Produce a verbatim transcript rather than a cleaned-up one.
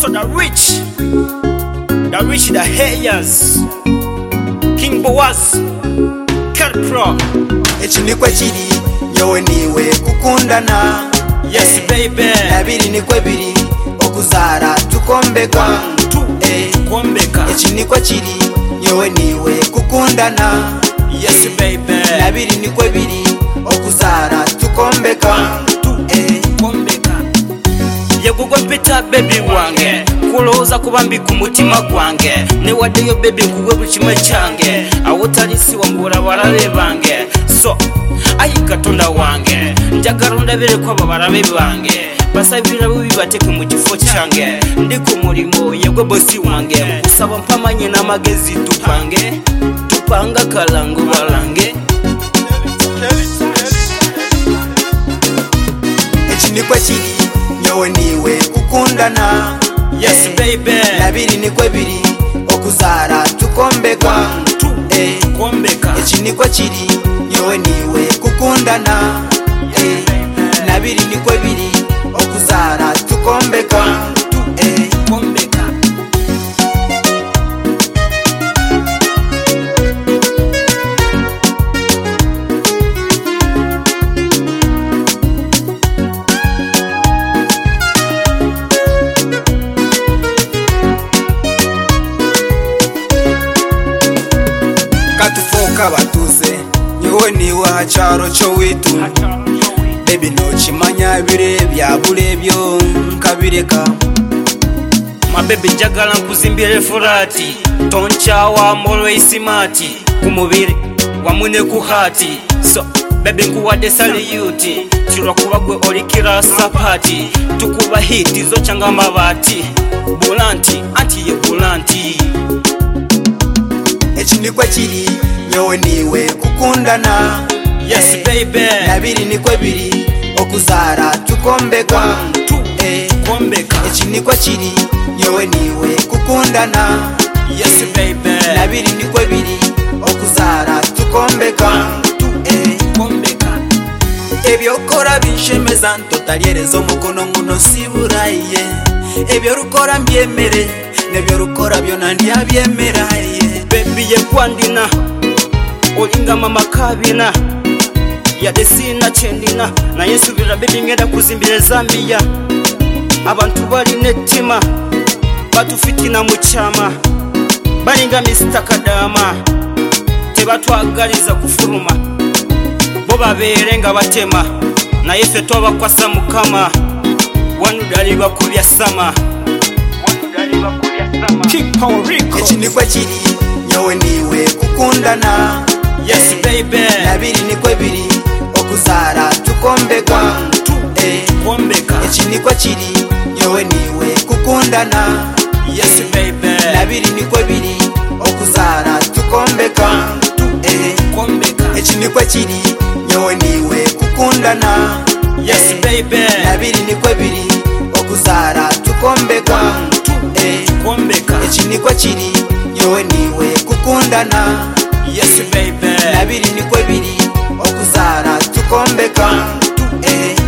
So the rich, the rich, the haters, King Boaz, Kelpro. Echi nikwe chiri, nyowe niwe kukundana. Yes baby. Nabiri nikwe biri, okuzara tukombeka. Tu, eh, tukombeka. Echi nikwe chiri, nyowe niwe kukundana. Yes baby. Nabiri nikwe biri, okuzara tukombeka. Tu, eh, tukombeka. Yegugwa mpita baby wange, kuloza kubambi kumutima gwange. Ne wadeyo baby kuwe buchime change, awutalisi wangura barabe bange. So ayi katonda wange, njagaronda bere kwa barabe bange. Basabira bubi bateke mu kifo change. Ndi ku murimo yegwe bosi wange, usaba mpamanye n'amagezi tupange. Tupanga kalango balange. Echi nikwe chiri, nyowe niwe kukundana. Yes baby. Nabiri nikwe biri, okuzara tukombeka. Tu, eh, tukombeka. Echi nikwe chiri, nyowe niwe kukundana. eh, Nabiri nikwe biri, okuzara tukombeka. Tu, eh, tukombeka. Katufoka batuze, nyowe niwe hacharo cho witu. Baby no chimanya bire bya bulebyo nkabireka. My baby njagala nkuzimbire furati, tonchawa always smart. Kumubiri wamune ku hati. So baby nkuwade salute, chirwa kubagwe olikira sapati. Tukuba hiti zo changa mabati. Bulanti anti ye bulanti. Echi nikwe chiri, nyowe niwe kukundana. Yes baby. Nabiri nikwe biri, okuzara tukombeka. Tu, eh, tukombeka. Echi nikwe chiri, nyowe niwe kukundana. Yes baby. Nabiri nikwe biri, okuzara tukombeka. Tu, eh, tukombeka. Ebyo kora binshemeza ntotalyerezo mukono nguno siburaye. Ebyo rukora mbyemere, nebyo rukora byona ndyabyemeraye. Baby ye kwandina, olinga mama kabina. Ya desina chendina, na yesu vira baby ngeda kuzimbire Zambia. Abantu bali netima, batufitina muchama. Balinga mister Kadama, tebatwagaliza kufuruma. Bo baberenga batema, na yefe toba kwasa mukama. Wanu dali bakubya sama. Wanu dali bakubya sama. Keep power Rico. Echi nikwe chiri, nyowe niwe kukundana. Yes baby. Nabiri nikwe biri, okuzara tukombeka. Tu, eh, tukombeka. Echi nikwe chiri, nyowe niwe kukundana. Yes baby. Nabiri nikwe biri, okuzara tukombeka. Tu, eh, tukombeka. Echi nikwe chiri, nyowe niwe kukundana. Yes baby. Nabiri nikwe biri, okuzara tukombeka. Tu, eh, tukombeka. Echi nikwe chiri, nyowe niwe kukundana. Yes baby. Nabiri nikwe biri, okuzara tukombeka. Tu, eh,